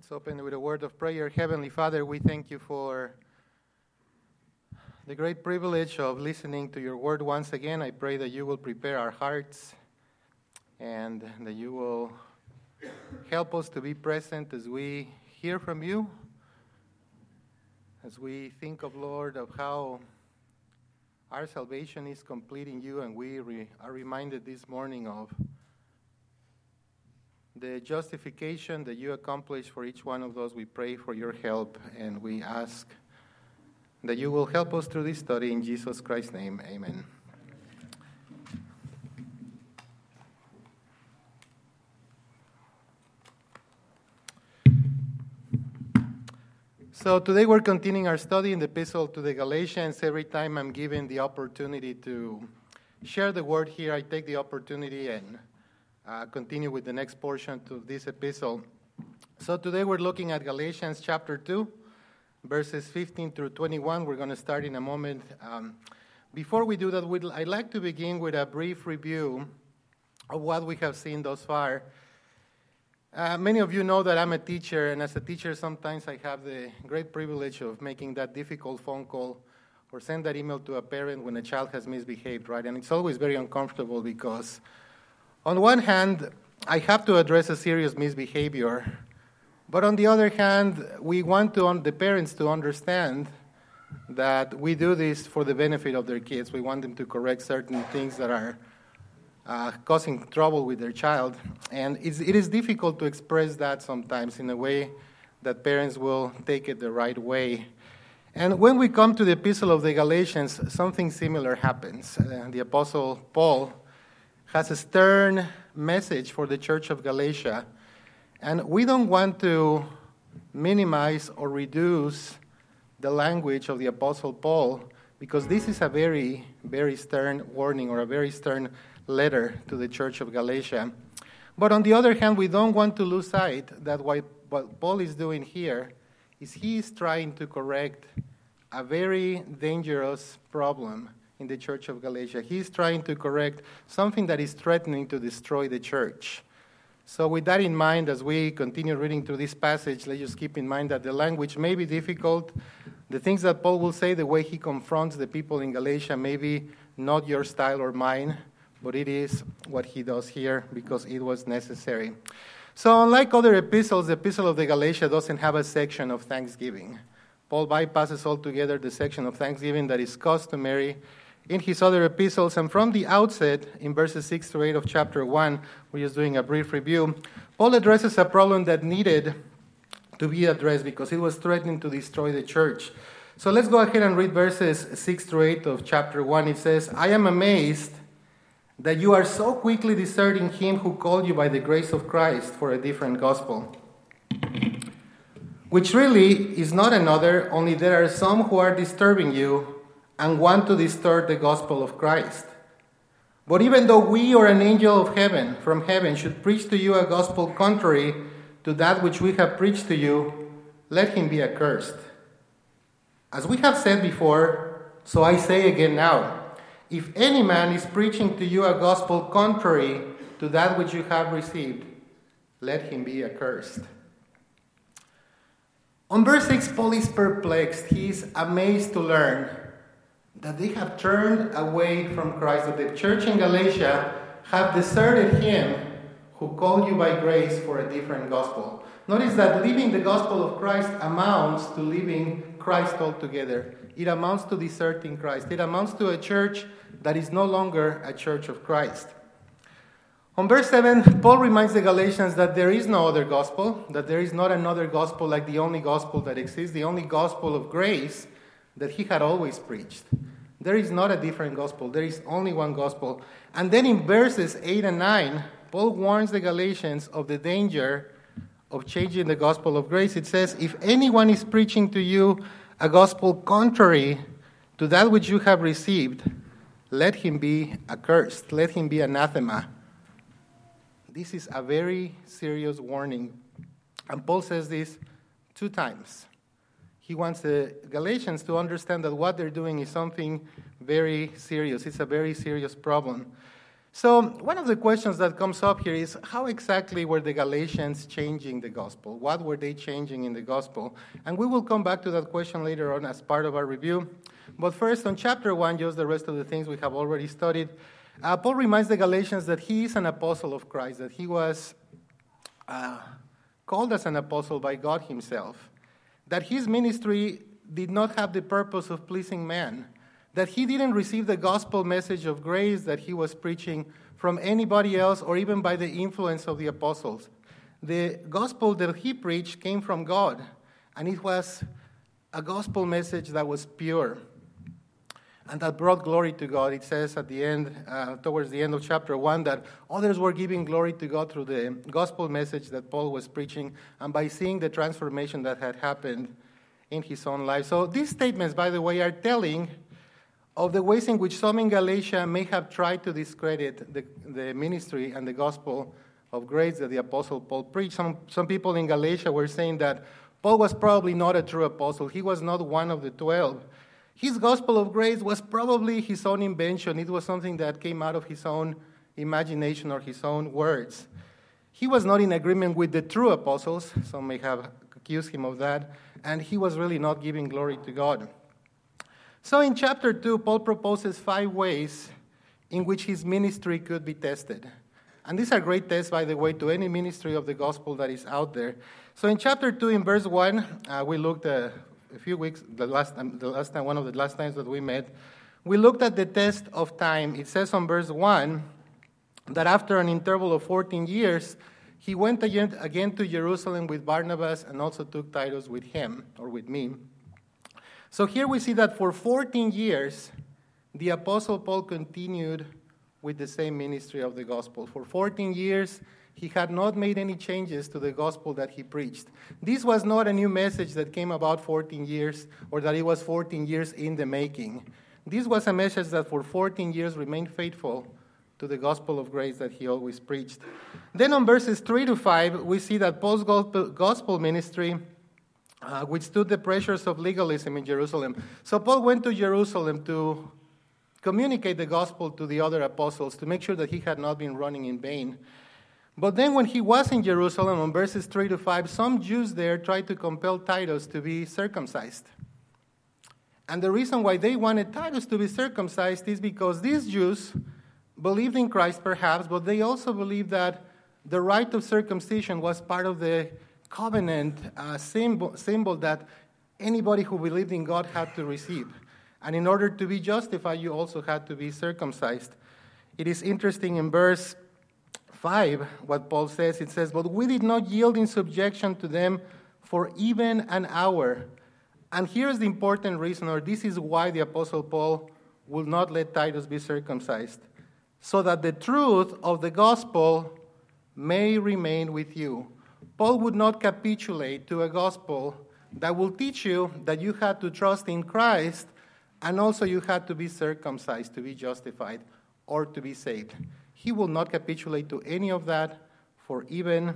Let's open with a word of prayer. Heavenly Father, we thank you for the great privilege of listening to your word once again. I pray that you will prepare our hearts and that you will help us to be present as we hear from you, as we think of, Lord, of how our salvation is complete in you, and we are reminded this morning of the justification that you accomplished for each one of those. We pray for your help, and we ask that you will help us through this study. In Jesus Christ's name, amen. So today we're continuing our study in the Epistle to the Galatians. Every time I'm given the opportunity to share the word here, I take the opportunity and continue with the next portion to this epistle. So today we're looking at Galatians chapter 2, verses 15 through 21. We're going to start in a moment. Before we do that, I'd like to begin with a brief review of what we have seen thus far. Many of you know that I'm a teacher, and as a teacher, sometimes I have the great privilege of making that difficult phone call or send that email to a parent when a child has misbehaved, right? And it's always very uncomfortable because on one hand, I have to address a serious misbehavior, but on the other hand, we want the parents to understand that we do this for the benefit of their kids. We want them to correct certain things that are causing trouble with their child, and it is difficult to express that sometimes in a way that parents will take it the right way. And when we come to the Epistle of the Galatians, something similar happens. The Apostle Paul has a stern message for the church of Galatia, and we don't want to minimize or reduce the language of the Apostle Paul, because this is a very, very stern warning or a very stern letter to the church of Galatia. But on the other hand, we don't want to lose sight that what Paul is doing here is he is trying to correct a very dangerous problem in the church of Galatia. He's trying to correct something that is threatening to destroy the church. So with that in mind, as we continue reading through this passage, let's just keep in mind that the language may be difficult. The things that Paul will say, the way he confronts the people in Galatia, may be not your style or mine, but it is what he does here because it was necessary. So unlike other epistles, the Epistle of the Galatia doesn't have a section of thanksgiving. Paul bypasses altogether the section of thanksgiving that is customary in his other epistles. And from the outset, in verses 6 to 8 of chapter 1, we're just doing a brief review, Paul addresses a problem that needed to be addressed because it was threatening to destroy the church. So let's go ahead and read verses 6 to 8 of chapter 1. It says, "I am amazed that you are so quickly deserting him who called you by the grace of Christ for a different gospel, which really is not another, only there are some who are disturbing you and want to distort the gospel of Christ. But even though we or an angel of heaven, from heaven, should preach to you a gospel contrary to that which we have preached to you, let him be accursed. As we have said before, so I say again now, if any man is preaching to you a gospel contrary to that which you have received, let him be accursed." On verse 6, Paul is perplexed. He is amazed to learn that they have turned away from Christ, that the church in Galatia have deserted him who called you by grace for a different gospel. Notice that leaving the gospel of Christ amounts to leaving Christ altogether. It amounts to deserting Christ. It amounts to a church that is no longer a church of Christ. On verse 7, Paul reminds the Galatians that there is no other gospel, that there is not another gospel like the only gospel that exists, the only gospel of grace that he had always preached. There is not a different gospel. There is only one gospel. And then in verses 8 and 9, Paul warns the Galatians of the danger of changing the gospel of grace. It says, "If anyone is preaching to you a gospel contrary to that which you have received, let him be accursed, let him be anathema." This is a very serious warning. And Paul says this 2 times. He wants the Galatians to understand that what they're doing is something very serious. It's a very serious problem. So one of the questions that comes up here is, how exactly were the Galatians changing the gospel? What were they changing in the gospel? And we will come back to that question later on as part of our review. But first, on chapter 1, just the rest of the things we have already studied, Paul reminds the Galatians that he is an apostle of Christ, that he was called as an apostle by God himself, that his ministry did not have the purpose of pleasing man, that he didn't receive the gospel message of grace that he was preaching from anybody else or even by the influence of the apostles. The gospel that he preached came from God, and it was a gospel message that was pure and that brought glory to God. It says at the end, towards the end of chapter 1, that others were giving glory to God through the gospel message that Paul was preaching and by seeing the transformation that had happened in his own life. So these statements, by the way, are telling of the ways in which some in Galatia may have tried to discredit the ministry and the gospel of grace that the Apostle Paul preached. Some people in Galatia were saying that Paul was probably not a true apostle. He was not one of the 12. His gospel of grace was probably his own invention. It was something that came out of his own imagination or his own words. He was not in agreement with the true apostles. Some may have accused him of that. And he was really not giving glory to God. So in chapter 2, Paul proposes 5 ways in which his ministry could be tested. And these are great tests, by the way, to any ministry of the gospel that is out there. So in chapter 2, in verse 1, we looked a few weeks, one of the last times that we met, we looked at the test of time. It says on verse 1 that after an interval of 14 years, he went again to Jerusalem with Barnabas and also took Titus with him, or with me. So here we see that for 14 years, the Apostle Paul continued with the same ministry of the gospel. For 14 years, he had not made any changes to the gospel that he preached. This was not a new message that came about 14 years, or that it was 14 years in the making. This was a message that for 14 years remained faithful to the gospel of grace that he always preached. Then on verses 3 to 5, we see that Paul's gospel ministry withstood the pressures of legalism in Jerusalem. So Paul went to Jerusalem to communicate the gospel to the other apostles, to make sure that he had not been running in vain. But then when he was in Jerusalem, on verses 3 to 5, some Jews there tried to compel Titus to be circumcised. And the reason why they wanted Titus to be circumcised is because these Jews believed in Christ perhaps, but they also believed that the rite of circumcision was part of the covenant symbol that anybody who believed in God had to receive. And in order to be justified, you also had to be circumcised. It is interesting in verse 5 what Paul says. It says, "But we did not yield in subjection to them for even an hour." And here's the important reason, or this is why the Apostle Paul will not let Titus be circumcised, so that the truth of the gospel may remain with you. Paul would not capitulate to a gospel that will teach you that you had to trust in Christ and also you had to be circumcised to be justified or to be saved. He will not capitulate to any of that for even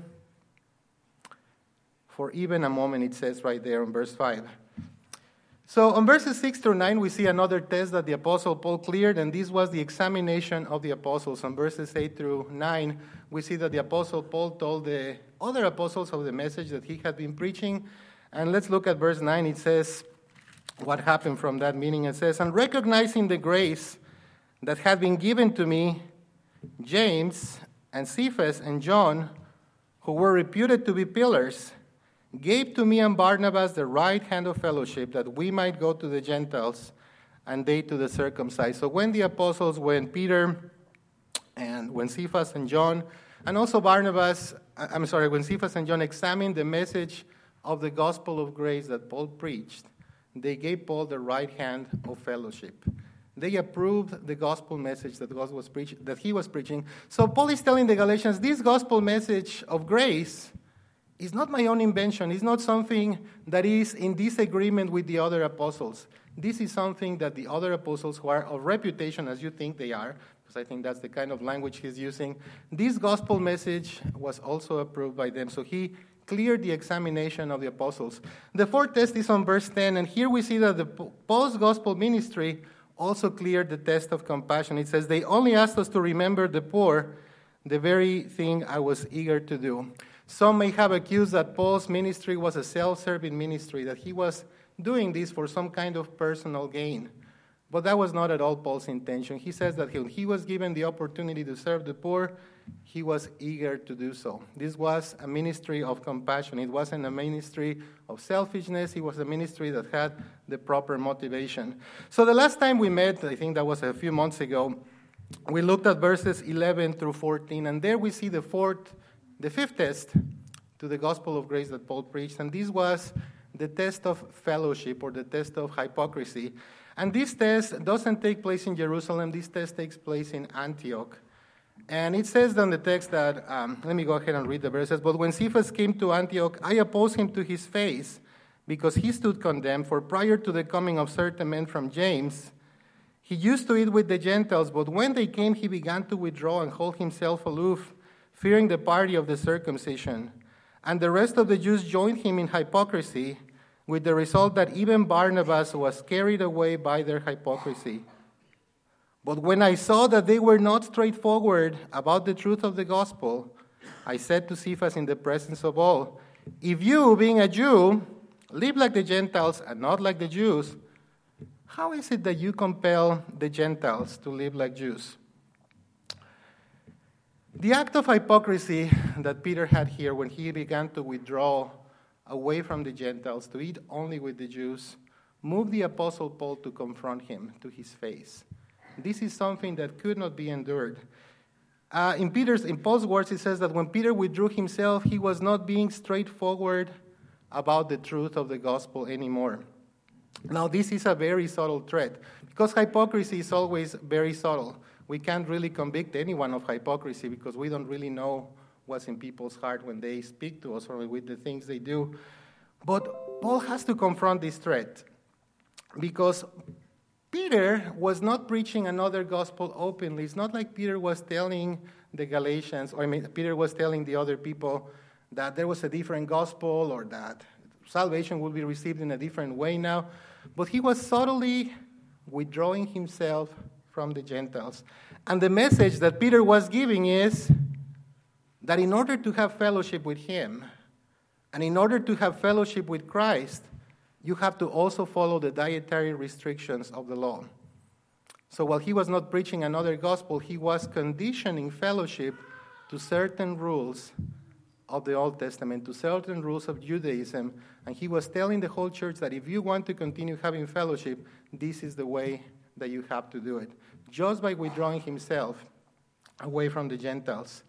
a moment, it says right there in verse 5. So on verses 6 through 9, we see another test that the Apostle Paul cleared, and this was the examination of the apostles. On verses 8 through 9, we see that the Apostle Paul told the other apostles of the message that he had been preaching. And let's look at verse 9. It says what happened from that meeting. It says, "And recognizing the grace that had been given to me, James and Cephas and John, who were reputed to be pillars, gave to me and Barnabas the right hand of fellowship, that we might go to the Gentiles and they to the circumcised." So when the apostles, when Peter and when Cephas and John, and also when Cephas and John examined the message of the gospel of grace that Paul preached, they gave Paul the right hand of fellowship. They approved the gospel message that he was preaching. So Paul is telling the Galatians, this gospel message of grace is not my own invention. It's not something that is in disagreement with the other apostles. This is something that the other apostles, who are of reputation as you think they are, because I think that's the kind of language he's using, this gospel message was also approved by them. So he cleared the examination of the apostles. The fourth test is on verse 10, and here we see that the Paul's gospel ministry also cleared the test of compassion. It says, they only asked us to remember the poor, the very thing I was eager to do. Some may have accused that Paul's ministry was a self-serving ministry, that he was doing this for some kind of personal gain. But that was not at all Paul's intention. He says that when he was given the opportunity to serve the poor, he was eager to do so. This was a ministry of compassion. It wasn't a ministry of selfishness. It was a ministry that had the proper motivation. So the last time we met, I think that was a few months ago, we looked at verses 11 through 14, and there we see the fifth test to the gospel of grace that Paul preached, and this was the test of fellowship, or the test of hypocrisy. And this test doesn't take place in Jerusalem. This test takes place in Antioch. And it says in the text that, let me go ahead and read the verses. But when Cephas came to Antioch, I opposed him to his face, because he stood condemned. For prior to the coming of certain men from James, he used to eat with the Gentiles. But when they came, he began to withdraw and hold himself aloof, fearing the party of the circumcision. And the rest of the Jews joined him in hypocrisy, with the result that even Barnabas was carried away by their hypocrisy. But when I saw that they were not straightforward about the truth of the gospel, I said to Cephas in the presence of all, if you, being a Jew, live like the Gentiles and not like the Jews, how is it that you compel the Gentiles to live like Jews? The act of hypocrisy that Peter had here when he began to withdraw away from the Gentiles to eat only with the Jews moved the Apostle Paul to confront him to his face. This is something that could not be endured. In Paul's words, it says that when Peter withdrew himself, he was not being straightforward about the truth of the gospel anymore. Now, this is a very subtle threat, because hypocrisy is always very subtle. We can't really convict anyone of hypocrisy because we don't really know what's in people's heart when they speak to us or with the things they do. But Paul has to confront this threat, because Peter was not preaching another gospel openly. It's not like Peter was telling the Galatians, Peter was telling the other people that there was a different gospel or that salvation will be received in a different way now. But he was subtly withdrawing himself from the Gentiles. And the message that Peter was giving is that in order to have fellowship with him, and in order to have fellowship with Christ, you have to also follow the dietary restrictions of the law. So while he was not preaching another gospel, he was conditioning fellowship to certain rules of the Old Testament, to certain rules of Judaism, and he was telling the whole church that if you want to continue having fellowship, this is the way that you have to do it, just by withdrawing himself away from the Gentiles.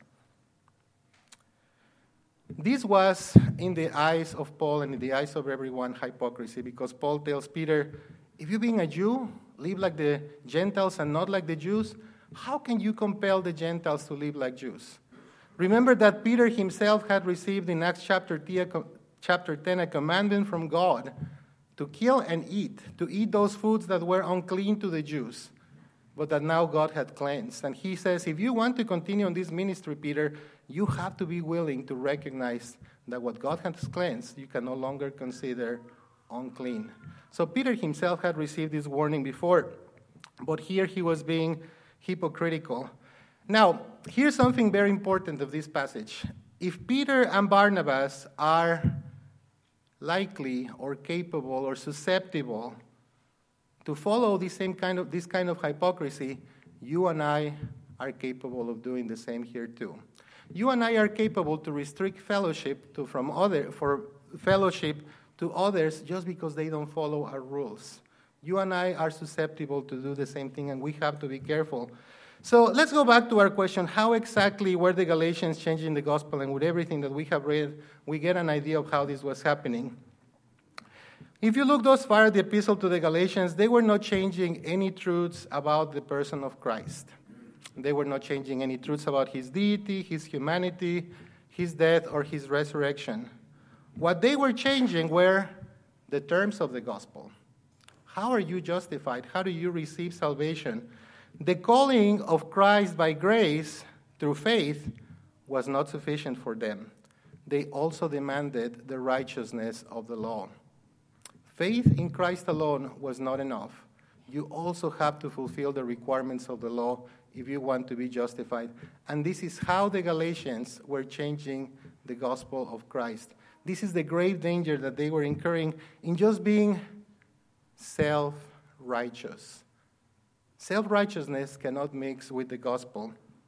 This was, in the eyes of Paul and in the eyes of everyone, hypocrisy, because Paul tells Peter, if you being a Jew, live like the Gentiles and not like the Jews, how can you compel the Gentiles to live like Jews? Remember that Peter himself had received in Acts chapter 10 a commandment from God to kill and eat, to eat those foods that were unclean to the Jews, but that now God had cleansed. And he says, if you want to continue on this ministry, Peter, you have to be willing to recognize that what God has cleansed, you can no longer consider unclean. So Peter himself had received this warning before, but here he was being hypocritical. Now, here's something very important of this passage. If Peter and Barnabas are likely or capable or susceptible to follow this kind of hypocrisy, you and I are capable of doing the same here too. You and I are capable to restrict fellowship for fellowship to others just because they don't follow our rules. You and I are susceptible to do the same thing, and we have to be careful. So let's go back to our question. How exactly were the Galatians changing the gospel? And with everything that we have read, we get an idea of how this was happening. If you look thus far at the epistle to the Galatians, they were not changing any truths about the person of Christ. They were not changing any truths about his deity, his humanity, his death, or his resurrection. What they were changing were the terms of the gospel. How are you justified? How do you receive salvation? The calling of Christ by grace through faith was not sufficient for them. They also demanded the righteousness of the law. Faith in Christ alone was not enough. you also have to fulfill the requirements of the law if you want to be justified. And this is how the Galatians were changing the gospel of Christ. This is the grave danger that they were incurring in just being self-righteous. Self-righteousness cannot mix with the gospel.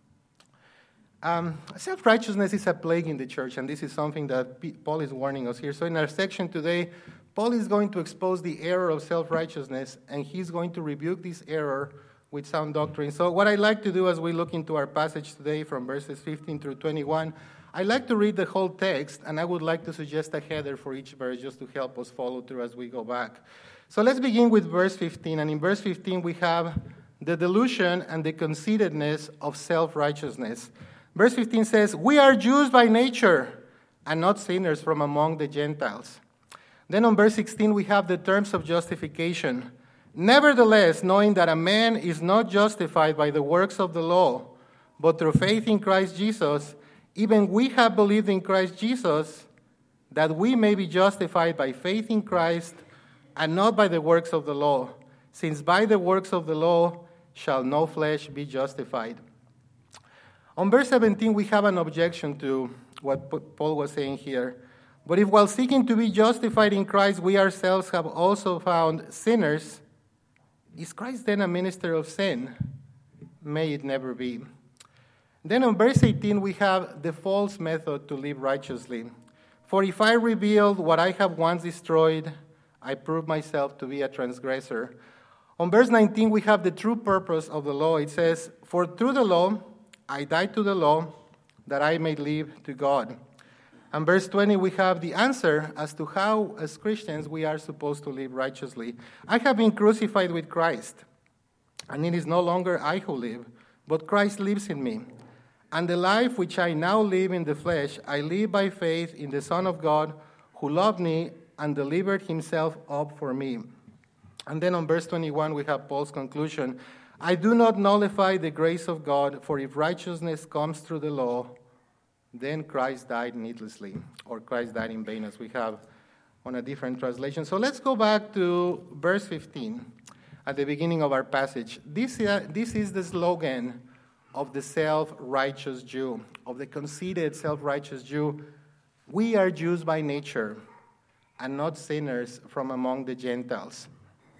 Self-righteousness is a plague in the church, and this is something that Paul is warning us here. So in our section today, Paul is going to expose the error of self-righteousness, and he's going to rebuke this error with sound doctrine. So what I'd like to do as we look into our passage today from verses 15 through 21, I'd like to read the whole text, and I would like to suggest a header for each verse just to help us follow through as we go back. So let's begin with verse 15, and in verse 15 we have the delusion and the conceitedness of self-righteousness. Verse 15 says, "We are Jews by nature, and not sinners from among the Gentiles." Then on verse 16 we have the terms of justification. "Nevertheless, knowing that a man is not justified by the works of the law, but through faith in Christ Jesus, even we have believed in Christ Jesus, that we may be justified by faith in Christ, and not by the works of the law, since by the works of the law shall no flesh be justified." On verse 17, we have an objection to what Paul was saying here. "But if while seeking to be justified in Christ, we ourselves have also found sinners, is Christ then a minister of sin? May it never be." Then on verse 18, we have the false method to live righteously. "For if I revealed what I have once destroyed, I prove myself to be a transgressor." On verse 19, we have the true purpose of the law. It says, "For through the law, I died to the law, that I may live to God." And verse 20, we have the answer as to how, as Christians, we are supposed to live righteously. "I have been crucified with Christ, and it is no longer I who live, but Christ lives in me. And the life which I now live in the flesh, I live by faith in the Son of God, who loved me and delivered himself up for me." And then on verse 21, we have Paul's conclusion. "I do not nullify the grace of God, for if righteousness comes through the law, then Christ died needlessly," or Christ died in vain, as we have on a different translation. So let's go back to verse 15 at the beginning of our passage. This is the slogan of the self-righteous Jew, of the conceited self-righteous Jew. "We are Jews by nature, and not sinners from among the Gentiles."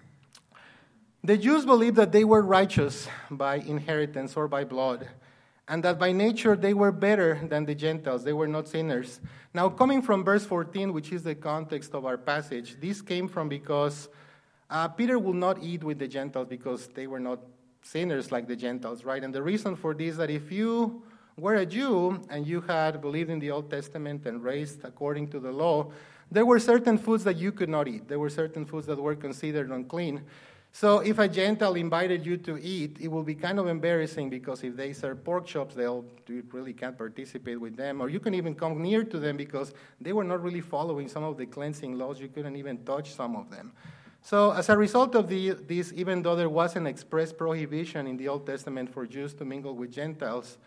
The Jews believed that they were righteous by inheritance or by blood, and that by nature they were better than the Gentiles. They were not sinners. Now, coming from verse 14, which is the context of our passage, this came from because Peter will not eat with the Gentiles because they were not sinners like the Gentiles, right? And the reason for this is that if you were a Jew and you had believed in the Old Testament and raised according to the law, there were certain foods that you could not eat. There were certain foods that were considered unclean. So if a Gentile invited you to eat, it will be kind of embarrassing because if they serve pork chops, you really can't participate with them. Or you can even come near to them because they were not really following some of the cleansing laws. You couldn't even touch some of them. So as a result of this, even though there was an express prohibition in the Old Testament for Jews to mingle with Gentiles,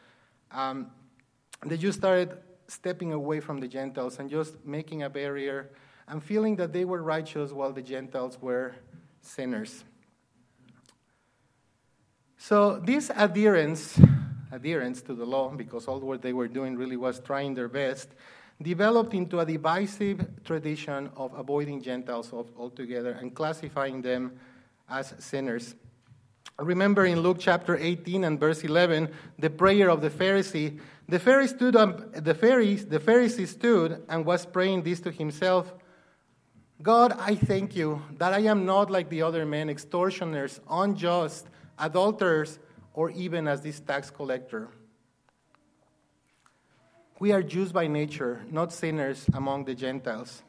the Jews started stepping away from the Gentiles and just making a barrier and feeling that they were righteous while the Gentiles were sinners. So this adherence to the law, because all what they were doing really was trying their best, developed into a divisive tradition of avoiding Gentiles altogether and classifying them as sinners. Remember in Luke chapter 18 and verse 11, the prayer of the Pharisee. The Pharisee stood and was praying this to himself: "God, I thank you that I am not like the other men, extortioners, unjust, adulterers, or even as this tax collector." We are Jews by nature, not sinners among the Gentiles.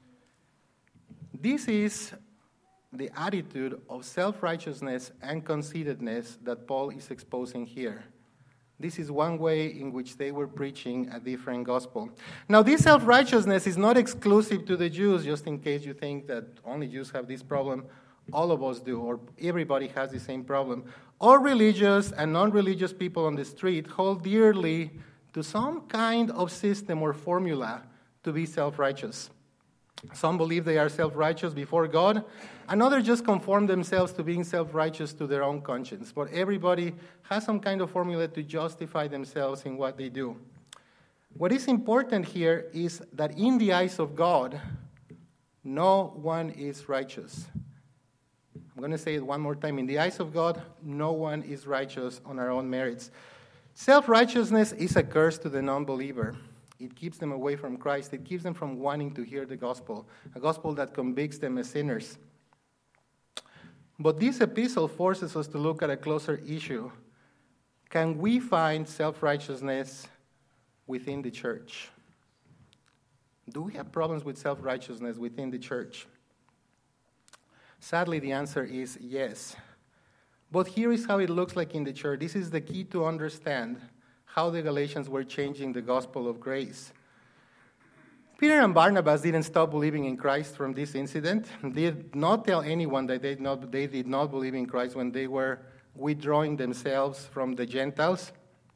This is the attitude of self-righteousness and conceitedness that Paul is exposing here. This is one way in which they were preaching a different gospel. Now, this self-righteousness is not exclusive to the Jews, just in case you think that only Jews have this problem. All of us do, or everybody has the same problem. All religious and non-religious people on the street hold dearly to some kind of system or formula to be self-righteous. Some believe they are self-righteous before God, and others just conform themselves to being self-righteous to their own conscience. But everybody has some kind of formula to justify themselves in what they do. What is important here is that in the eyes of God, no one is righteous. I'm going to say it one more time. In the eyes of God, no one is righteous on our own merits. Self-righteousness is a curse to the non-believer. It keeps them away from Christ. It keeps them from wanting to hear the gospel, a gospel that convicts them as sinners. But this epistle forces us to look at a closer issue. Can we find self-righteousness within the church? Do we have problems with self-righteousness within the church? Sadly, the answer is yes. But here is how it looks like in the church. This is the key to understand how the Galatians were changing the gospel of grace. Peter and Barnabas didn't stop believing in Christ from this incident. They did not tell anyone that they did not believe in Christ when they were withdrawing themselves from the Gentiles.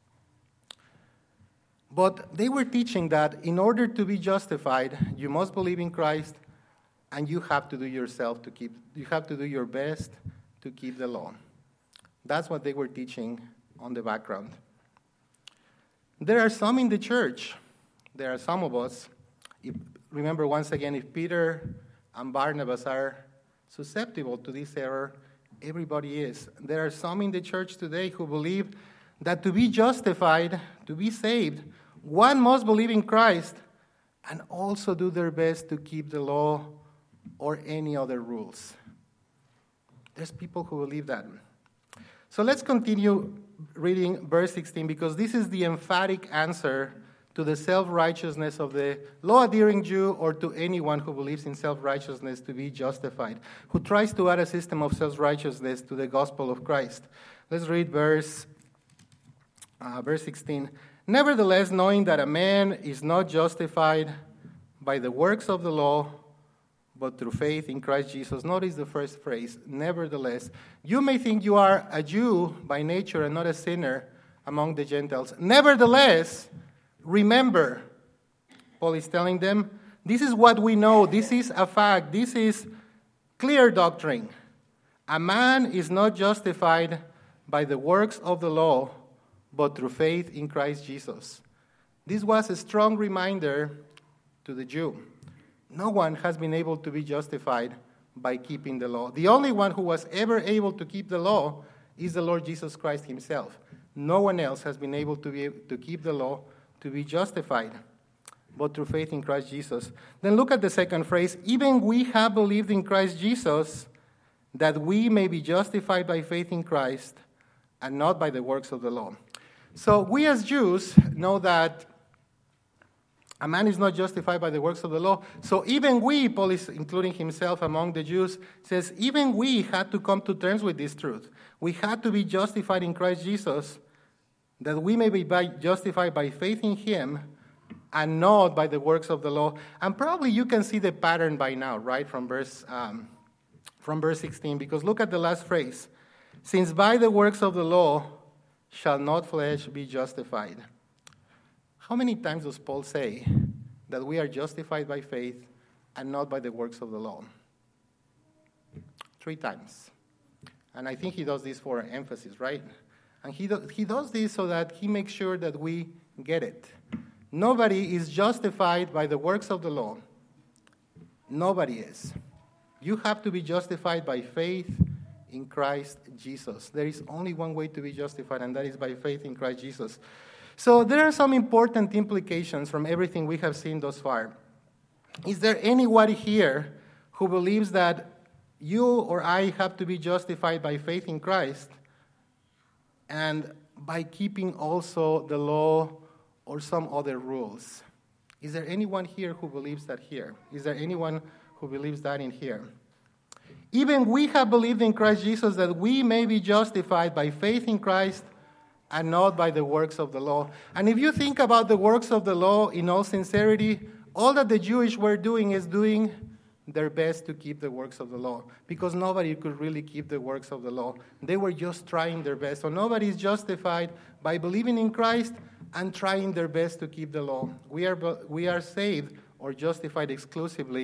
But they were teaching that in order to be justified, you must believe in Christ, and you have to do you have to do your best to keep the law. That's what they were teaching on the background. There are some in the church, there are some of us. Remember, once again, if Peter and Barnabas are susceptible to this error, everybody is. There are some in the church today who believe that to be justified, to be saved, one must believe in Christ and also do their best to keep the law or any other rules. There's people who believe that. So let's continue reading verse 16, because this is the emphatic answer to the self-righteousness of the law-adhering Jew, or to anyone who believes in self-righteousness to be justified, who tries to add a system of self-righteousness to the gospel of Christ. Let's read verse 16. Nevertheless, knowing that a man is not justified by the works of the law, but through faith in Christ Jesus. Notice the first phrase, nevertheless. You may think you are a Jew by nature and not a sinner among the Gentiles. Nevertheless, remember, Paul is telling them, this is what we know. This is a fact. This is clear doctrine. A man is not justified by the works of the law, but through faith in Christ Jesus. This was a strong reminder to the Jew. No one has been able to be justified by keeping the law. The only one who was ever able to keep the law is the Lord Jesus Christ himself. No one else has been able to keep the law, to be justified, but through faith in Christ Jesus. Then look at the second phrase, even we have believed in Christ Jesus, that we may be justified by faith in Christ and not by the works of the law. So we as Jews know that a man is not justified by the works of the law. So even we, Paul is including himself among the Jews, says even we had to come to terms with this truth. We had to be justified in Christ Jesus, that we may be justified by faith in him and not by the works of the law. And probably you can see the pattern by now, right, from verse 16, because look at the last phrase. Since by the works of the law shall not flesh be justified. How many times does Paul say that we are justified by faith and not by the works of the law? 3 times. And I think he does this for emphasis, right? And he does this so that he makes sure that we get it. Nobody is justified by the works of the law. Nobody is. You have to be justified by faith in Christ Jesus. There is only one way to be justified, and that is by faith in Christ Jesus. So there are some important implications from everything we have seen thus far. Is there anybody here who believes that you or I have to be justified by faith in Christ and by keeping also the law or some other rules? Is there anyone here who believes that here? Is there anyone who believes that in here? Even we have believed in Christ Jesus that we may be justified by faith in Christ and not by the works of the law. And if you think about the works of the law in all sincerity, all that the Jewish were doing is doing their best to keep the works of the law, because nobody could really keep the works of the law. They were just trying their best. So nobody is justified by believing in Christ and trying their best to keep the law. We are saved or justified exclusively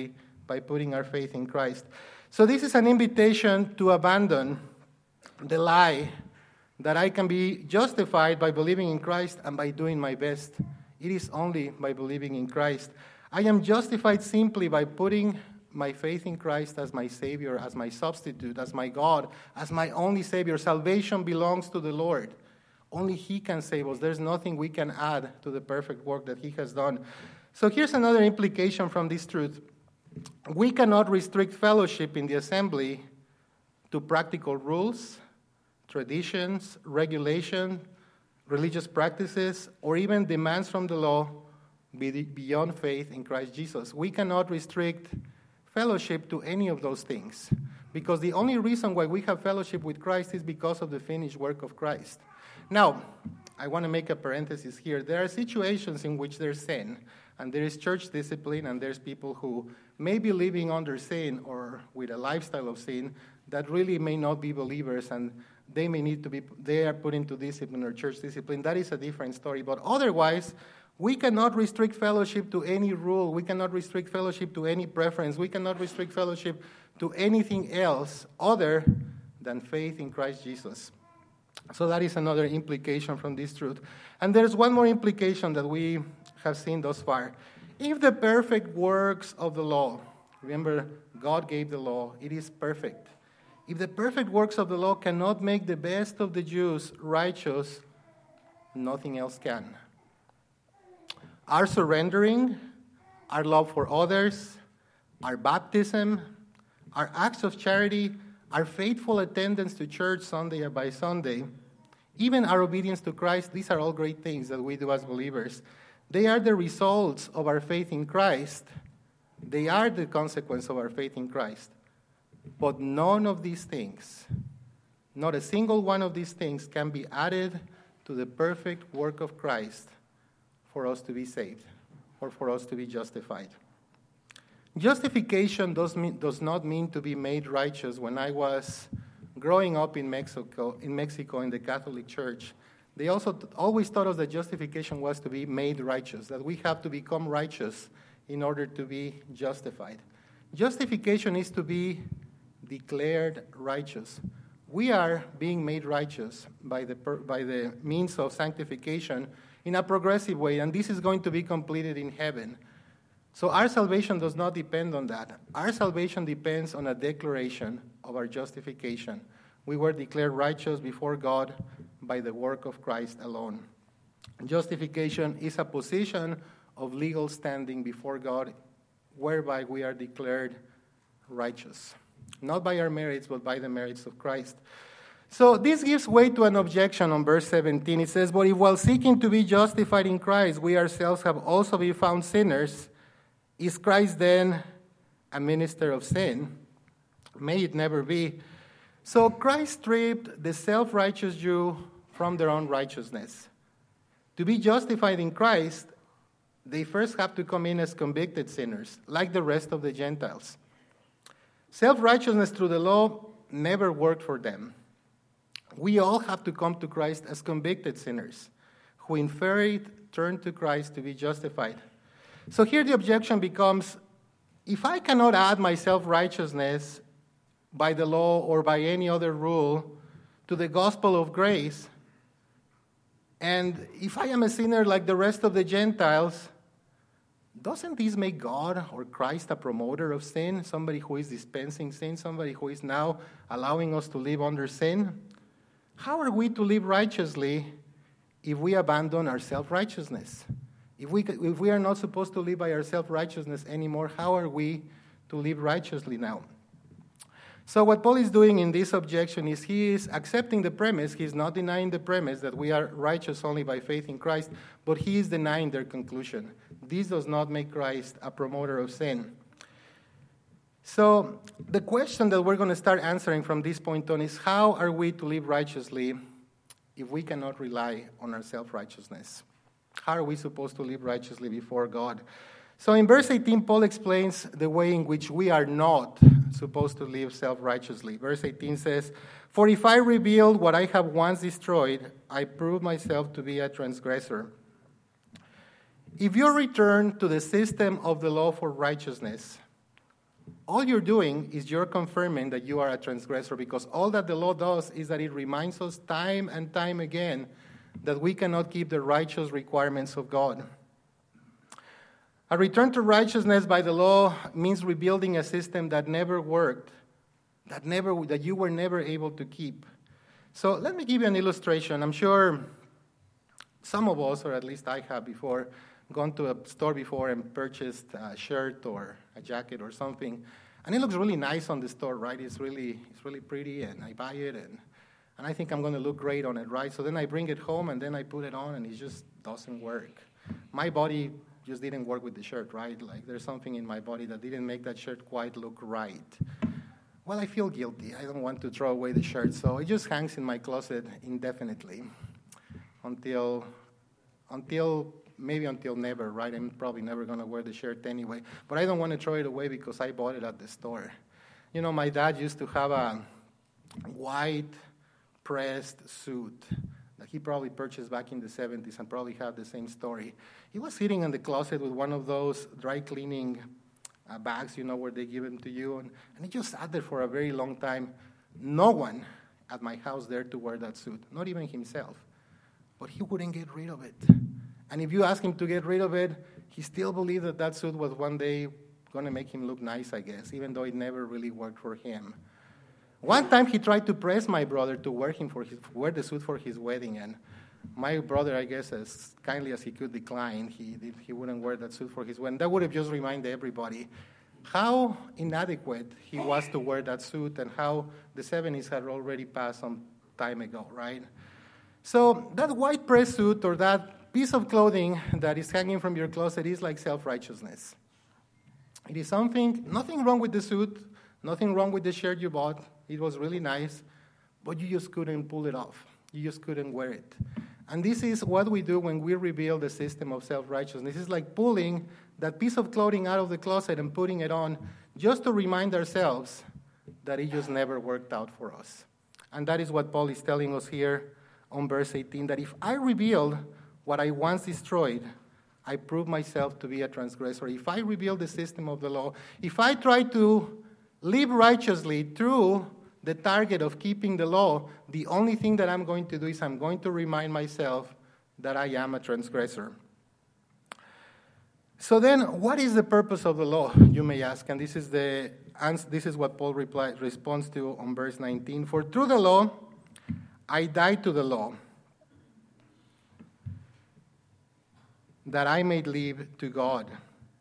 by putting our faith in Christ. So this is an invitation to abandon the lie that I can be justified by believing in Christ and by doing my best. It is only by believing in Christ. I am justified simply by putting my faith in Christ as my Savior, as my substitute, as my God, as my only Savior. Salvation belongs to the Lord. Only He can save us. There's nothing we can add to the perfect work that He has done. So here's another implication from this truth. We cannot restrict fellowship in the assembly to practical rules, traditions, regulation, religious practices, or even demands from the law beyond faith in Christ Jesus. We cannot restrict fellowship to any of those things, because the only reason why we have fellowship with Christ is because of the finished work of Christ. Now, I want to make a parenthesis here. There are situations in which there's sin, and there is church discipline, and there's people who may be living under sin or with a lifestyle of sin that really may not be believers, and they are put into discipline or church discipline. That is a different story. But otherwise, we cannot restrict fellowship to any rule. We cannot restrict fellowship to any preference. We cannot restrict fellowship to anything else other than faith in Christ Jesus. So that is another implication from this truth. And there's one more implication that we have seen thus far. If the perfect works of the law, remember, God gave the law, it is perfect. If the perfect works of the law cannot make the best of the Jews righteous, nothing else can. Our surrendering, our love for others, our baptism, our acts of charity, our faithful attendance to church Sunday by Sunday, even our obedience to Christ, these are all great things that we do as believers. They are the results of our faith in Christ. They are the consequence of our faith in Christ. But none of these things, not a single one of these things, can be added to the perfect work of Christ for us to be saved or for us to be justified. Justification does not mean to be made righteous. When I was growing up in Mexico in the Catholic Church, they also always taught us that justification was to be made righteous, that we have to become righteous in order to be justified. Justification is to be declared righteous. We are being made righteous by the means of sanctification in a progressive way, and this is going to be completed in heaven. So our salvation does not depend on that. Our salvation depends on a declaration of our justification. We were declared righteous before God by the work of Christ alone. Justification is a position of legal standing before God whereby we are declared righteous. Not by our merits, but by the merits of Christ. So this gives way to an objection on verse 17. It says, "But if while seeking to be justified in Christ, we ourselves have also been found sinners, is Christ then a minister of sin? May it never be." So Christ stripped the self-righteous Jew from their own righteousness. To be justified in Christ, they first have to come in as convicted sinners, like the rest of the Gentiles. Self-righteousness through the law never worked for them. We all have to come to Christ as convicted sinners, who in faith turn to Christ to be justified. So here the objection becomes, if I cannot add my self-righteousness by the law or by any other rule to the gospel of grace, and if I am a sinner like the rest of the Gentiles, doesn't this make God or Christ a promoter of sin, somebody who is dispensing sin, somebody who is now allowing us to live under sin? How are we to live righteously if we abandon our self-righteousness? If we are not supposed to live by our self-righteousness anymore, how are we to live righteously now? So what Paul is doing in this objection is he is accepting the premise. He's not denying the premise that we are righteous only by faith in Christ, but he is denying their conclusion. This does not make Christ a promoter of sin. So the question that we're going to start answering from this point on is, how are we to live righteously if we cannot rely on our self-righteousness? How are we supposed to live righteously before God? So in verse 18, Paul explains the way in which we are not supposed to live self-righteously. Verse 18 says, "For if I reveal what I have once destroyed, I prove myself to be a transgressor." If you return to the system of the law for righteousness, all you're doing is you're confirming that you are a transgressor, because all that the law does is that it reminds us time and time again that we cannot keep the righteous requirements of God. A return to righteousness by the law means rebuilding a system that never worked, that you were never able to keep. So let me give you an illustration. I'm sure some of us, or at least I have before, gone to a store before and purchased a shirt or a jacket or something, and it looks really nice on the store, right? It's really pretty, and I buy it, and I think I'm going to look great on it, right? So then I bring it home, and then I put it on, and it just doesn't work. My body just didn't work with the shirt, right? Like there's something in my body that didn't make that shirt quite look right. Well, I feel guilty. I don't want to throw away the shirt, so it just hangs in my closet indefinitely until never, right? I'm probably never going to wear the shirt anyway. But I don't want to throw it away because I bought it at the store. You know, my dad used to have a white pressed suit that he probably purchased back in the 70s and probably had the same story. He was sitting in the closet with one of those dry cleaning bags, you know, where they give them to you. And he just sat there for a very long time. No one at my house dared to wear that suit, not even himself. But he wouldn't get rid of it. And if you ask him to get rid of it, he still believed that that suit was one day going to make him look nice, I guess, even though it never really worked for him. One time he tried to press my brother to wear the suit for his wedding, and my brother, I guess, as kindly as he could decline, he wouldn't wear that suit for his wedding. That would have just reminded everybody how inadequate he was to wear that suit and how the 70s had already passed some time ago, right? So that white press suit or that piece of clothing that is hanging from your closet is like self-righteousness. It is nothing wrong with the suit, nothing wrong with the shirt you bought. It was really nice, but you just couldn't pull it off. You just couldn't wear it. And this is what we do when we reveal the system of self-righteousness. It's like pulling that piece of clothing out of the closet and putting it on just to remind ourselves that it just never worked out for us. And that is what Paul is telling us here on verse 18, that if I reveal what I once destroyed, I prove myself to be a transgressor. If I reveal the system of the law, if I try to live righteously through the target of keeping the law, the only thing that I'm going to do is I'm going to remind myself that I am a transgressor. So then, what is the purpose of the law, you may ask? And this is what Paul responds to on verse 19. For through the law, I died to the law, that I may live to God.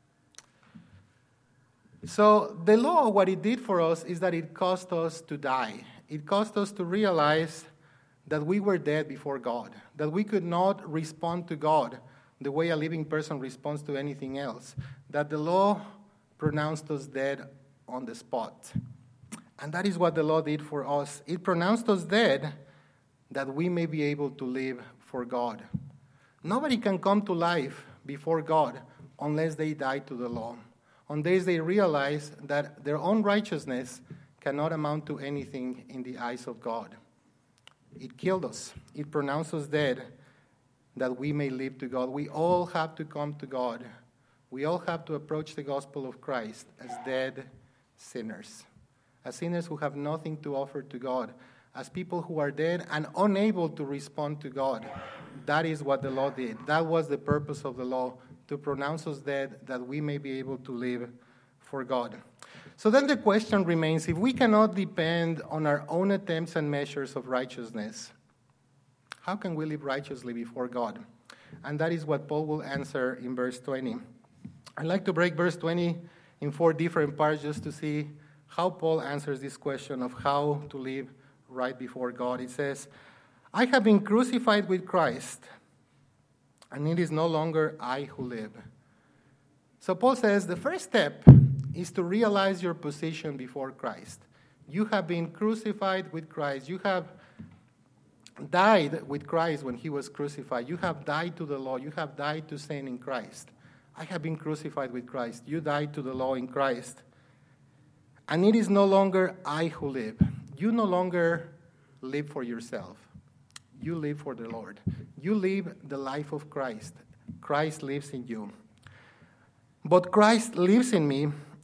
So the law, what it did for us is that it caused us to die. It caused us to realize that we were dead before God, that we could not respond to God the way a living person responds to anything else, that the law pronounced us dead on the spot. And that is what the law did for us. It pronounced us dead that we may be able to live for God. Nobody can come to life before God unless they die to the law. Unless they realize that their own righteousness cannot amount to anything in the eyes of God. It killed us. It pronounced us dead that we may live to God. We all have to come to God. We all have to approach the gospel of Christ as dead sinners. As sinners who have nothing to offer to God. As people who are dead and unable to respond to God. That is what the law did. That was the purpose of the law, to pronounce us dead that we may be able to live for God. So then the question remains, if we cannot depend on our own attempts and measures of righteousness, how can we live righteously before God? And that is what Paul will answer in verse 20. I'd like to break verse 20 in 4 different parts just to see how Paul answers this question of how to live right before God. It says, I have been crucified with Christ, and it is no longer I who live. So Paul says the first step is to realize your position before Christ. You have been crucified with Christ. You have died with Christ when he was crucified. You have died to the law. You have died to sin in Christ. I have been crucified with Christ. You died to the law in Christ. And it is no longer I who live. You no longer live for yourself. You live for the Lord. You live the life of Christ. Christ lives in you. But Christ lives in me,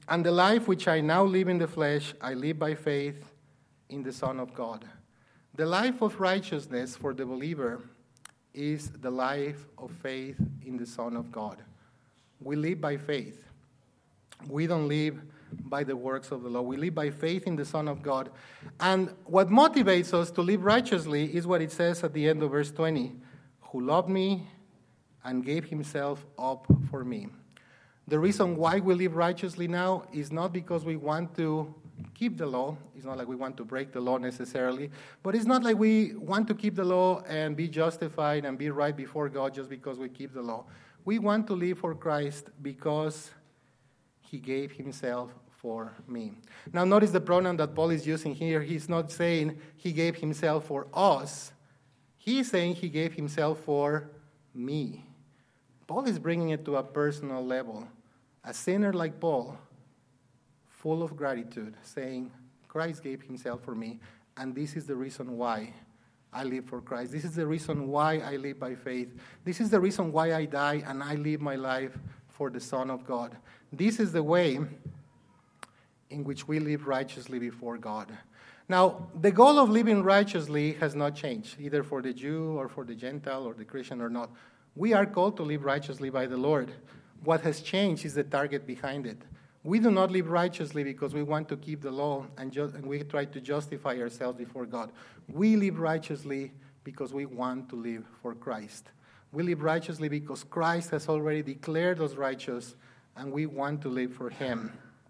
And the life which I now live in the flesh, I live by faith in the Son of God. The life of righteousness for the believer is the life of faith in the Son of God. We live by faith. We don't live by the works of the law. We live by faith in the Son of God. And what motivates us to live righteously is what it says at the end of verse 20, who loved me and gave himself up for me. The reason why we live righteously now is not because we want to keep the law. It's not like we want to break the law necessarily. But it's not like we want to keep the law and be justified and be right before God just because we keep the law. We want to live for Christ because he gave himself for me. Now notice the pronoun that Paul is using here. He's not saying he gave himself for us. He's saying he gave himself for me. Paul is bringing it to a personal level. A sinner like Paul, full of gratitude, saying, Christ gave himself for me, and this is the reason why I live for Christ. This is the reason why I live by faith. This is the reason why I die and I live my life for the Son of God. This is the way in which we live righteously before God. Now, the goal of living righteously has not changed, either for the Jew or for the Gentile or the Christian or not. We are called to live righteously by the Lord. What has changed is the target behind it. We do not live righteously because we want to keep the law and we try to justify ourselves before God. We live righteously because we want to live for Christ. We live righteously because Christ has already declared us righteous and we want to live for him.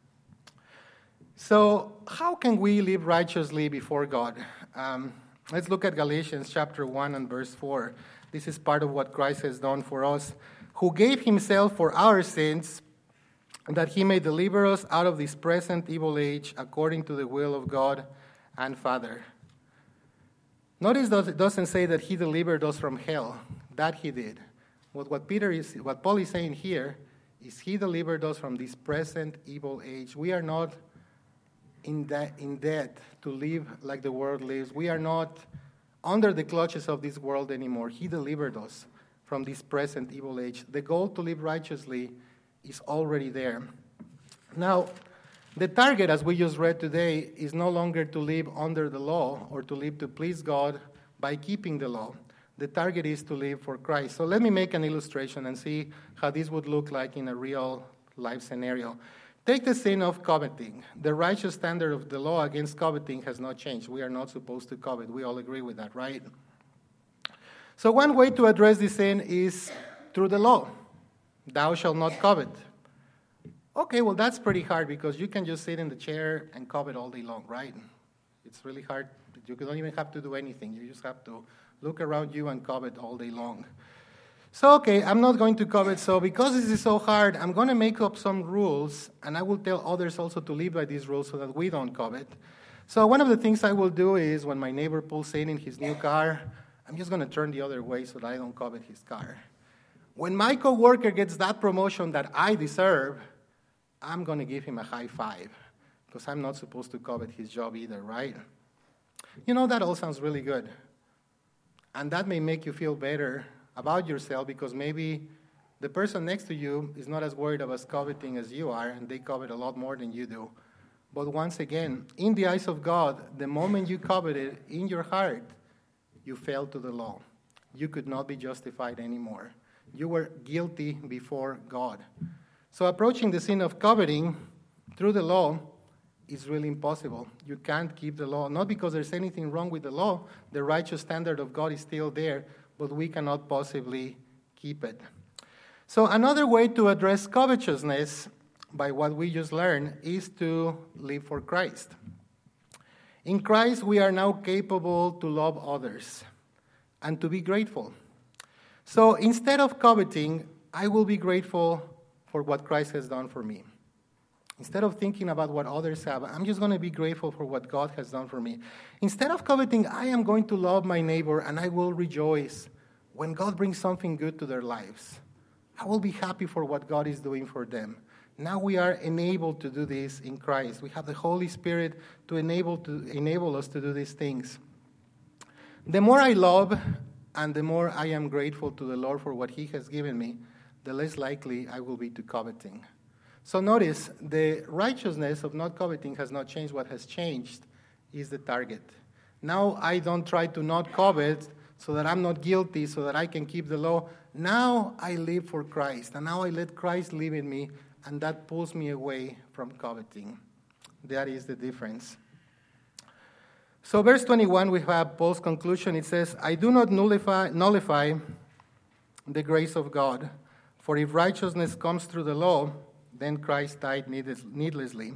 So how can we live righteously before God? Let's look at Galatians chapter 1 and verse 4. This is part of what Christ has done for us, who gave himself for our sins, that he may deliver us out of this present evil age according to the will of God and Father. Notice that it doesn't say that he delivered us from hell. That he did. What Paul is saying here is he delivered us from this present evil age. We are not in debt to live like the world lives. We are not under the clutches of this world anymore. He delivered us from this present evil age. The goal to live righteously is already there. Now, the target, as we just read today, is no longer to live under the law or to live to please God by keeping the law. The target is to live for Christ. So let me make an illustration and see how this would look like in a real life scenario. Take the sin of coveting. The righteous standard of the law against coveting has not changed. We are not supposed to covet. We all agree with that, right? So one way to address this sin is through the law. Thou shalt not covet. Okay, well, that's pretty hard because you can just sit in the chair and covet all day long, right? It's really hard. You don't even have to do anything. You just have to look around you and covet all day long. So, okay, I'm not going to covet. So because this is so hard, I'm going to make up some rules, and I will tell others also to live by these rules so that we don't covet. So one of the things I will do is when my neighbor pulls in his new car, I'm just going to turn the other way so that I don't covet his car. When my coworker gets that promotion that I deserve, I'm going to give him a high five because I'm not supposed to covet his job either, right? You know, that all sounds really good. And that may make you feel better about yourself because maybe the person next to you is not as worried about coveting as you are, and they covet a lot more than you do. But once again, in the eyes of God, the moment you coveted in your heart, you fell to the law. You could not be justified anymore. You were guilty before God. So approaching the sin of coveting through the law is really impossible. You can't keep the law, not because there's anything wrong with the law. The righteous standard of God is still there, but we cannot possibly keep it. So another way to address covetousness, by what we just learned, is to live for Christ. In Christ, we are now capable to love others and to be grateful. So instead of coveting, I will be grateful for what Christ has done for me. Instead of thinking about what others have, I'm just going to be grateful for what God has done for me. Instead of coveting, I am going to love my neighbor and I will rejoice when God brings something good to their lives. I will be happy for what God is doing for them. Now we are enabled to do this in Christ. We have the Holy Spirit to enable us to do these things. The more I love and the more I am grateful to the Lord for what he has given me, the less likely I will be to coveting. So notice, the righteousness of not coveting has not changed. What has changed is the target. Now I don't try to not covet so that I'm not guilty, so that I can keep the law. Now I live for Christ, and now I let Christ live in me, and that pulls me away from coveting. That is the difference. So verse 21, we have Paul's conclusion. It says, I do not nullify the grace of God, for if righteousness comes through the law, then Christ died needlessly.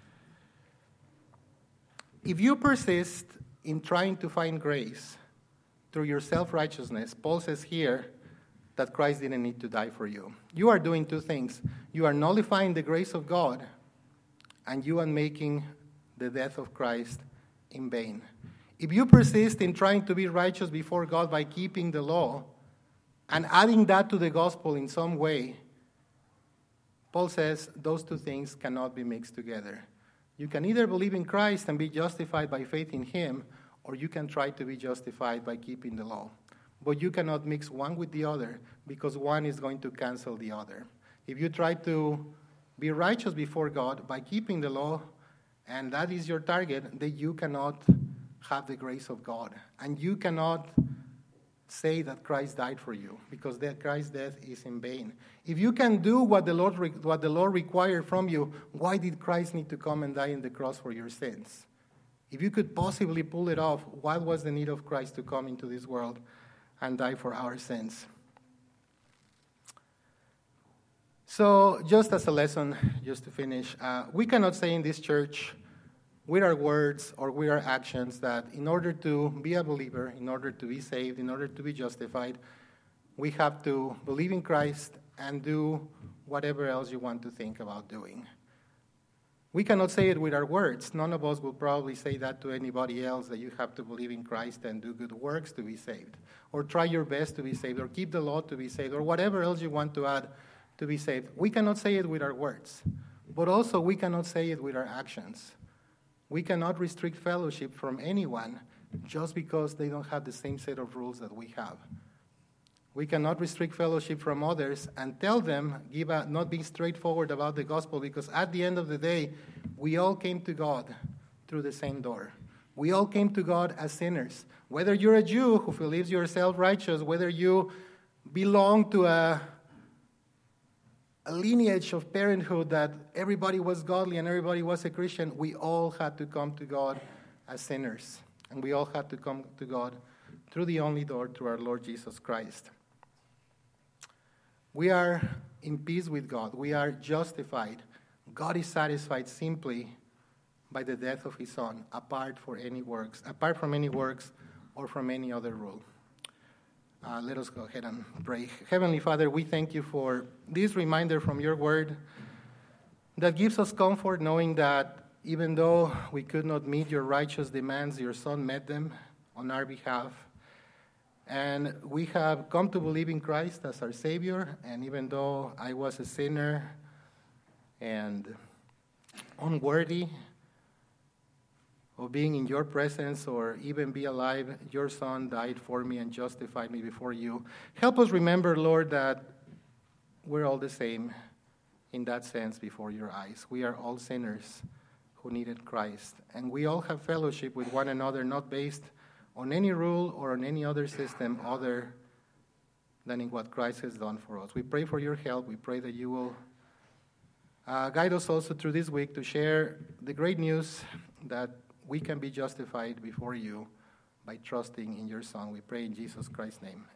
If you persist in trying to find grace through your self-righteousness, Paul says here that Christ didn't need to die for you. You are doing two things. You are nullifying the grace of God, and you are making the death of Christ in vain. If you persist in trying to be righteous before God by keeping the law and adding that to the gospel in some way, Paul says those two things cannot be mixed together. You can either believe in Christ and be justified by faith in him, or you can try to be justified by keeping the law. But you cannot mix one with the other, because one is going to cancel the other. If you try to be righteous before God by keeping the law, and that is your target, then you cannot have the grace of God. And you cannot say that Christ died for you, because Christ's death is in vain. If you can do what the Lord required from you, why did Christ need to come and die on the cross for your sins? If you could possibly pull it off, what was the need of Christ to come into this world and die for our sins? So just as a lesson, just to finish, we cannot say in this church with our words or with our actions that in order to be a believer, in order to be saved, in order to be justified, we have to believe in Christ and do whatever else you want to think about doing. We cannot say it with our words. None of us will probably say that to anybody else, that you have to believe in Christ and do good works to be saved, or try your best to be saved, or keep the law to be saved, or whatever else you want to add to be saved. We cannot say it with our words, but also we cannot say it with our actions. We cannot restrict fellowship from anyone just because they don't have the same set of rules that we have. We cannot restrict fellowship from others and tell them, not being straightforward about the gospel, because at the end of the day, we all came to God through the same door. We all came to God as sinners. Whether you're a Jew who believes you're self-righteous, whether you belong to a lineage of parenthood that everybody was godly and everybody was a Christian, we all had to come to God as sinners. And we all had to come to God through the only door, through our Lord Jesus Christ. We are in peace with God. We are justified. God is satisfied simply by the death of his Son, apart from any works or from any other rule. Let us go ahead and pray. Heavenly Father, we thank you for this reminder from your word that gives us comfort, knowing that even though we could not meet your righteous demands, your Son met them on our behalf. And we have come to believe in Christ as our Savior. And even though I was a sinner and unworthy of being in your presence or even be alive, your Son died for me and justified me before you. Help us remember, Lord, that we're all the same in that sense before your eyes. We are all sinners who needed Christ. And we all have fellowship with one another, not based on any rule or on any other system other than in what Christ has done for us. We pray for your help. We pray that you will guide us also through this week to share the great news that we can be justified before you by trusting in your Son. We pray in Jesus Christ's name.